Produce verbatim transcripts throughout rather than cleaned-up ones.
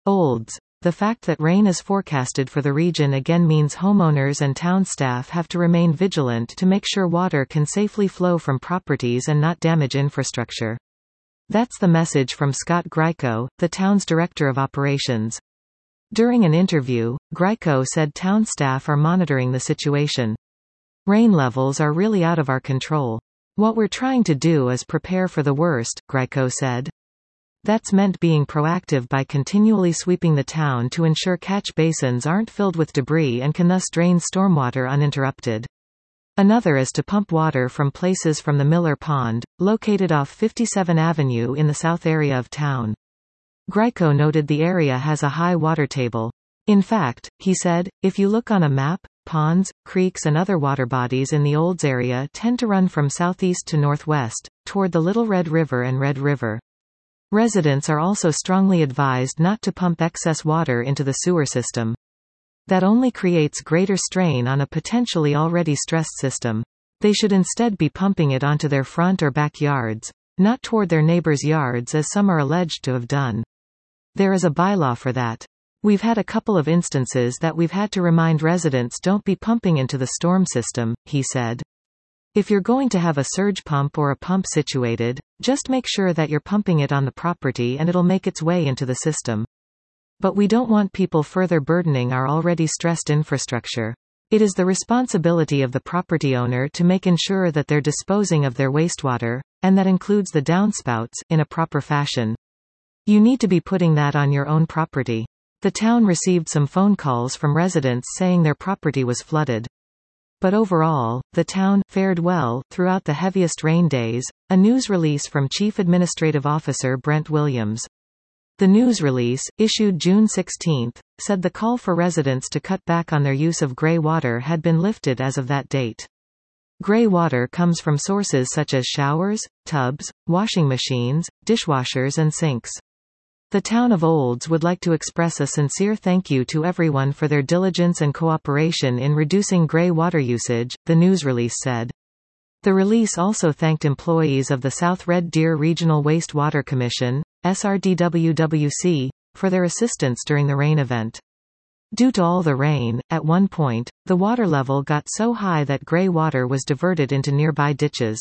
Olds. The fact that rain is forecasted for the region again means homeowners and town staff have to remain vigilant to make sure water can safely flow from properties and not damage infrastructure. That's the message from Scott Greico, the town's director of operations. During an interview, Greico said town staff are monitoring the situation. Rain levels are really out of our control. What we're trying to do is prepare for the worst, Greico said. That's meant being proactive by continually sweeping the town to ensure catch basins aren't filled with debris and can thus drain stormwater uninterrupted. Another is to pump water from places from the Miller Pond, located off fifty-seventh Avenue in the south area of town. Greico noted the area has a high water table. In fact, he said, if you look on a map, ponds, creeks and other water bodies in the Olds area tend to run from southeast to northwest, toward the Little Red River and Red River. Residents are also strongly advised not to pump excess water into the sewer system. That only creates greater strain on a potentially already stressed system. They should instead be pumping it onto their front or backyards, not toward their neighbors' yards as some are alleged to have done. There is a bylaw for that. We've had a couple of instances that we've had to remind residents don't be pumping into the storm system, he said. If you're going to have a surge pump or a pump situated, just make sure that you're pumping it on the property and it'll make its way into the system. But we don't want people further burdening our already stressed infrastructure. It is the responsibility of the property owner to make ensure that they're disposing of their wastewater, and that includes the downspouts, in a proper fashion. You need to be putting that on your own property. The town received some phone calls from residents saying their property was flooded. But overall, the town fared well throughout the heaviest rain days, a news release from Chief Administrative Officer Brent Williams. The news release, issued June sixteenth, said the call for residents to cut back on their use of gray water had been lifted as of that date. Gray water comes from sources such as showers, tubs, washing machines, dishwashers and sinks. The town of Olds would like to express a sincere thank you to everyone for their diligence and cooperation in reducing gray water usage, the news release said. The release also thanked employees of the South Red Deer Regional Wastewater Commission, S R D W W C, for their assistance during the rain event. Due to all the rain, at one point, the water level got so high that gray water was diverted into nearby ditches.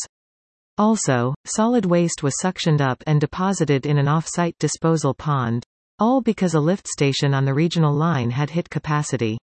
Also, solid waste was suctioned up and deposited in an off-site disposal pond, all because a lift station on the regional line had hit capacity.